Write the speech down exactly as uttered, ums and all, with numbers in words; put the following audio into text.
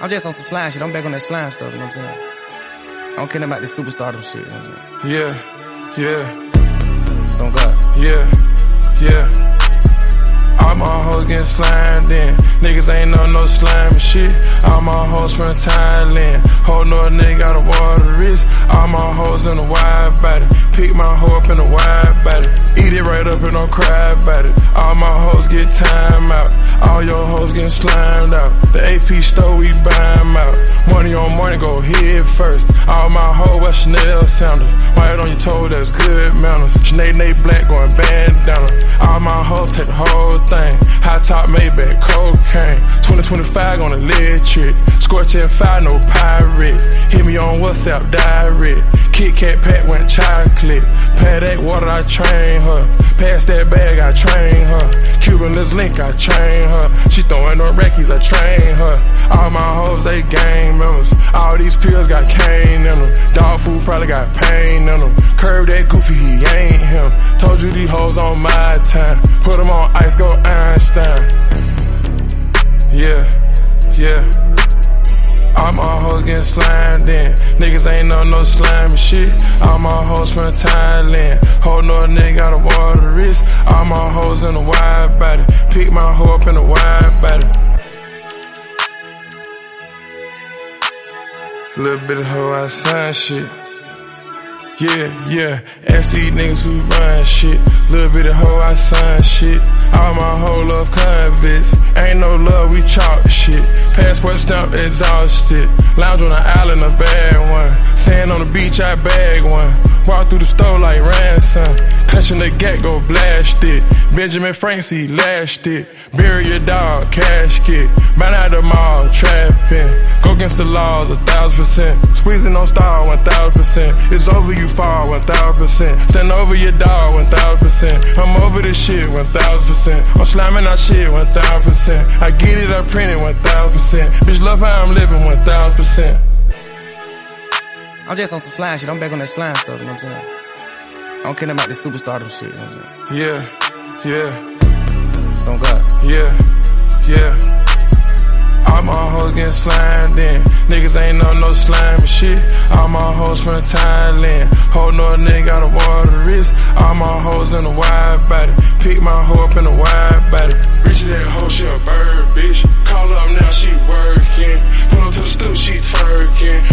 I'm just on some slime shit. I'm back on that slime stuff, you know what I'm saying? I don't care nothing about this superstardom shit, you know what I'm saying? Yeah, yeah. So God. Yeah, yeah. All my hoes getting slimed in. Niggas ain't on no slime shit. All my hoes from Thailand. Whole north nigga got a water wrist. All my hoes in a wide body. Pick my hoe up in a wide body. Eat it right up and don't cry about it. All my hoes get time out. All your hoes getting slimed out. The A P store, we buy them out. Money on money, go head first. All my hoes wear Chanel sandals. White on your toe, that's good manners. Sinead Nate Black going bandana. All my hoes take the whole thing. High top Maybach, cocaine. twenty twenty-five on electric. Scorching fire, no pirates. Hit me on WhatsApp direct. Kit Kat pack went chocolate. Pad that water, I train her. Pass that bag, I train her. Cuban Liz Link, I train her. She throwing no reckies, I train her. All my hoes, they gang members. All these pills got cane in them. Dog food probably got pain in them. Curve that goofy, he ain't him. Told you these hoes on my time. Put them on ice, go Einstein. Yeah, yeah. All my hoes getting slimed in. Niggas ain't on no slime shit. All my hoes from Thailand. Whole north nigga got a water wrist. All my hoes in a wide body. Pick my hoe up in a wide body. Little bit of hoe outside shit. Yeah, yeah. Ask these niggas who run shit. Little bit of hoe outside shit. All my whole love convicts. Ain't no love, we chalk shit. Passport stamp exhausted. Lounge on the island, a bad one. Sand on the beach, I bag one. Walk through the store like ransom. Clutching the gate, go blast it. Benjamin Franks, he lashed it. Bury your dog, casket. Man out the mall, trapping. Go against the laws, a thousand percent. Squeezing on star, one thousand percent. It's over, you fall, one thousand percent. Stand over your dog, one thousand percent. I'm over this shit, one thousand percent. I'm slamming our shit, one thousand percent. I get it, I print it, one thousand percent. Bitch, love how I'm living, one thousand percent. I'm just on some slime shit. I'm back on that slime stuff, you know what I'm saying? I don't care nothing about this superstardom shit, you know what I'm saying? Yeah, yeah. So God. Yeah, yeah. All my hoes getting slimed in. Niggas ain't on no slime shit. All my hoes from Thailand. Whole north nigga got a water wrist. All my hoes in a wide body. Pick my hoe up in a wide body. Rich that hoe, she a bird, bitch. Call up now, she working. Pull up to the stoop, she twerking.